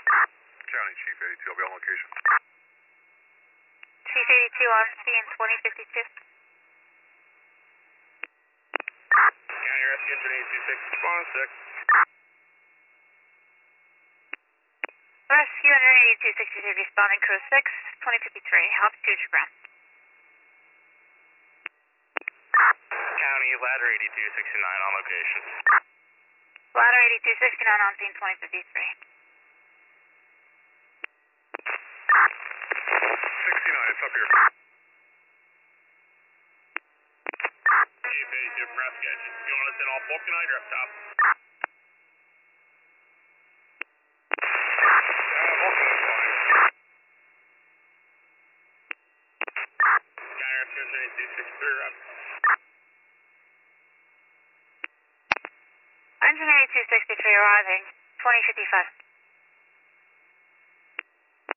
County Chief 82, I'll be on location. Chief 82 on scene 2052. County Rescue Engine 826, respond 6. Rescue Engine 8263 responding crew 6, 2053, altitude to ground. County Ladder 8269 on location. Ladder 8269 on scene 2053. 69, it's up here. Chief 82 from Rescue Engine. You want us in all bulk tonight or up top? County Rescue Engine 8263, run. Engine 8263 arriving, 2055.